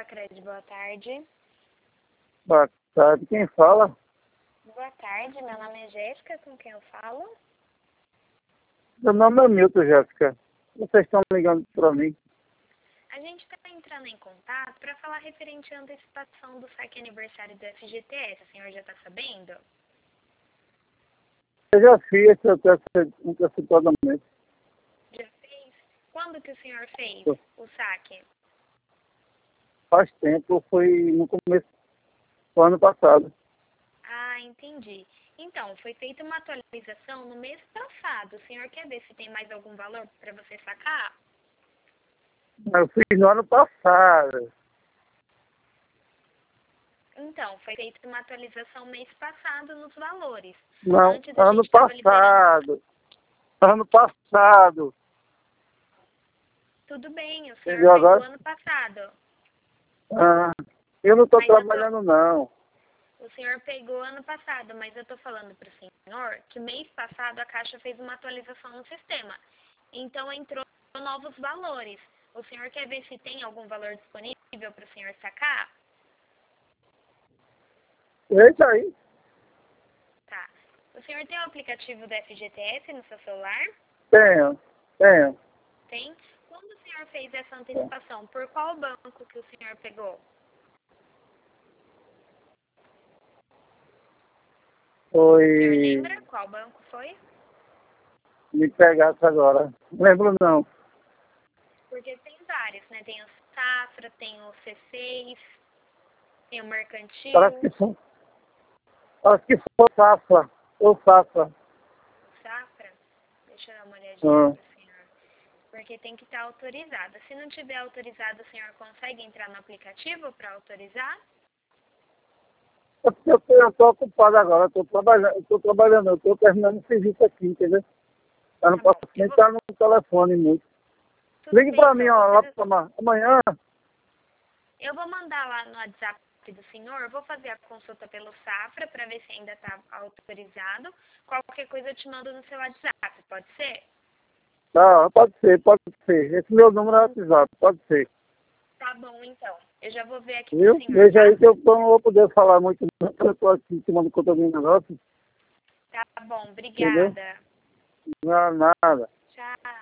Sicredi, boa tarde. Boa tarde, quem fala? Boa tarde, meu nome é Jéssica, com quem eu falo? Meu nome é Milton, Jéssica. Vocês estão ligando para mim? A gente está entrando em contato para falar referente à antecipação do saque aniversário do FGTS. O senhor já está sabendo? Eu já fiz esse antecipadamente. Já fez? Quando que o senhor fez o saque? Faz tempo, foi no começo do ano passado. Ah, entendi. Então, foi feita uma atualização no mês passado. O senhor quer ver se tem mais algum valor para você sacar? Eu fiz no ano passado. Então, foi feita uma atualização mês passado nos valores. Não, Antes a ano gente estava liberando... passado. Ano passado. Tudo bem, o senhor Entendeu fez agora? o ano passado. Ah, eu não estou Mas trabalhando, não. O senhor pegou ano passado, mas eu estou falando para o senhor que mês passado a Caixa fez uma atualização no sistema. Então entrou novos valores. O senhor quer ver se tem algum valor disponível para o senhor sacar? Eita aí. Tá. O senhor tem o aplicativo do FGTS no seu celular? Tenho. Tem? Quando o senhor fez essa antecipação, por qual banco que o senhor pegou? O senhor Foi... lembra qual banco foi? Me pegasse agora. Não lembro, não. Porque tem vários, né? Tem o Safra, tem o C6, tem o Mercantil. Parece que foi Safra. Ou Safra. Safra? Deixa eu dar uma olhadinha para o senhor. Porque tem que estar autorizada. Se não tiver autorizado, o senhor consegue entrar no aplicativo para autorizar? É porque eu estou ocupado agora, eu estou terminando o serviço aqui, entendeu? Eu não Tá posso bom. nem estar no telefone muito. Tudo Ligue bem, para mim, então. ó, lá pra amanhã. Eu vou mandar lá no WhatsApp do senhor, eu vou fazer a consulta pelo Safra para ver se ainda está autorizado. Qualquer coisa eu te mando no seu WhatsApp, pode ser? Tá, pode ser. Esse meu número é WhatsApp, pode ser. Tá bom, então. Eu já vou ver aqui Viu? pro senhor, Veja tá? aí que eu não vou poder falar muito, não, porque eu estou aqui tomando conta do negócio, Tá bom, entendeu? obrigada. Não, nada. Tchau.